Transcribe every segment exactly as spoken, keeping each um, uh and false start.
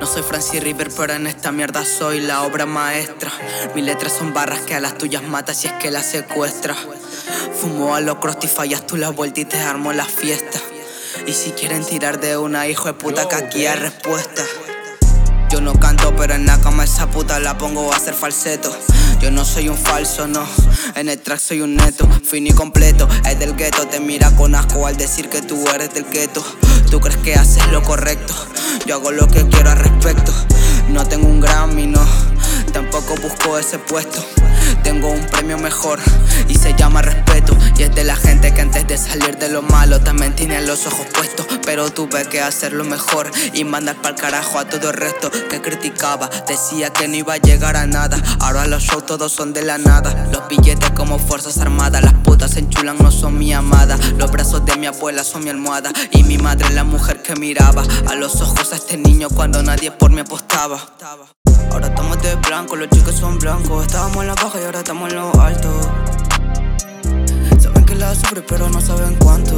No soy Francis River, pero en esta mierda soy la obra maestra. Mis letras son barras que a las tuyas matas si es que las secuestras. Fumo a los crusty, fallas tú la vuelta y te armo la fiesta. Y si quieren tirar de una, hijo de puta, que aquí hay respuesta. Yo no canto, pero en la cama esa puta la pongo a hacer falseto. Yo no soy un falso, no. En el track soy un neto, fin y completo. Es del gueto, te mira con asco al decir que tú eres del gueto. Tú crees que haces lo correcto, yo hago lo que quiero al respecto. No tengo un Grammy, no, tampoco busco ese puesto. Tengo un premio mejor y se llama respeto. Y es de la gente que antes de salir de lo malo también tiene los ojos puestos. Pero tuve que hacerlo mejor y mandar pa'l carajo a todo el resto que criticaba. Decía que no iba a llegar a nada. Ahora los shows todos son de la nada. Los billetes como fuerzas armadas. Las putas se enchulan, no son mi amada. Los brazos de mi abuela son mi almohada. Y mi madre es la mujer que miraba a los ojos a este niño cuando nadie por mí apostaba. Ahora estamos de blanco, los chicos son blancos. Estábamos en la baja y ahora estamos en lo alto. Saben que la sufre pero no saben cuánto.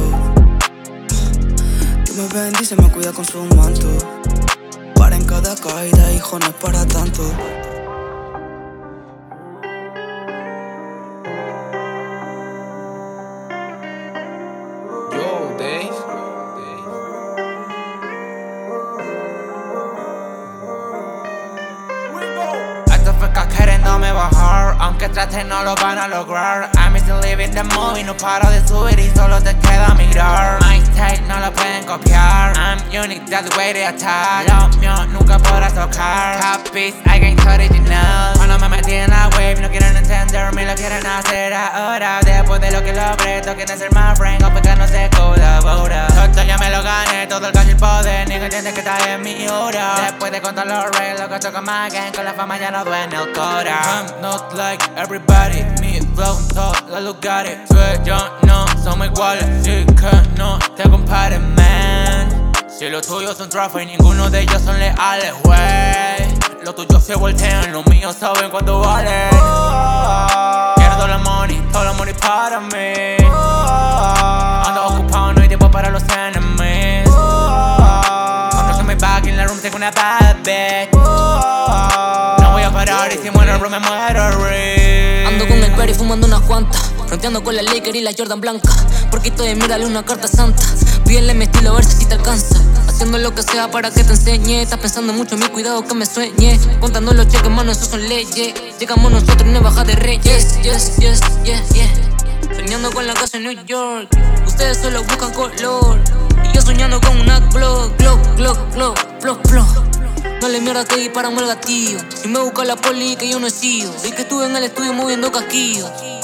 Dios me bendice, me cuida con su manto. Para en cada caída, hijo, no es para tanto. Yo, Dave. Estos fecas queriéndome bajar, aunque traten no lo van a lograr. I'm still living the movie, no paro de subir y solo te queda mirar. My style no lo pueden copiar, I'm unique, that's the way they attack. Lo mío nunca podrás tocar, copies, I ain't original. Cuando me metí en la wave no quieren entenderme, lo quieren hacer ahora. Después de lo que logré, quieren ser más friend, o porque no se colabora. Todo ya me lo gané, todo el cash y el poder, ni que entiende que está en mi hora. Después de contar los reyes, lo que toca más gang, con la fama ya no duele el cora. I'm not like everybody, mi flow todo lo got it. Tú y yo no somos iguales, así que no te compares, man. Si los tuyos son trafos y ninguno de ellos son leales, wey. Los tuyos se voltean, los míos saben cuánto vale. Quiero todo el money, todo el money para mí. Ando ocupado, no hay tiempo para los enemies. Cuando se me back en la room tengo una bad bitch. No voy a parar y si muero bro me muero real. Ando con el Perry fumando unas cuantas, fronteando con la Laker y la Jordan blanca. Porque estoy de mírale una carta santa. Pídele mi estilo a ver si te alcanza. Haciendo lo que sea para que te enseñe. Estás pensando mucho en mi cuidado que me sueñe. Contando los cheques, mano, eso son leyes. Llegamos nosotros, no baja de reyes. Yes, yes, yes, yeah. Soñando con la casa en New York. Ustedes solo buscan color. Y yo soñando con una Glock, Glock, Glock, Glock, Glock, Glock. No le mierda que disparamos el gatillo. Si me busca la poli que yo no he sido. Y que estuve en el estudio moviendo casquillos.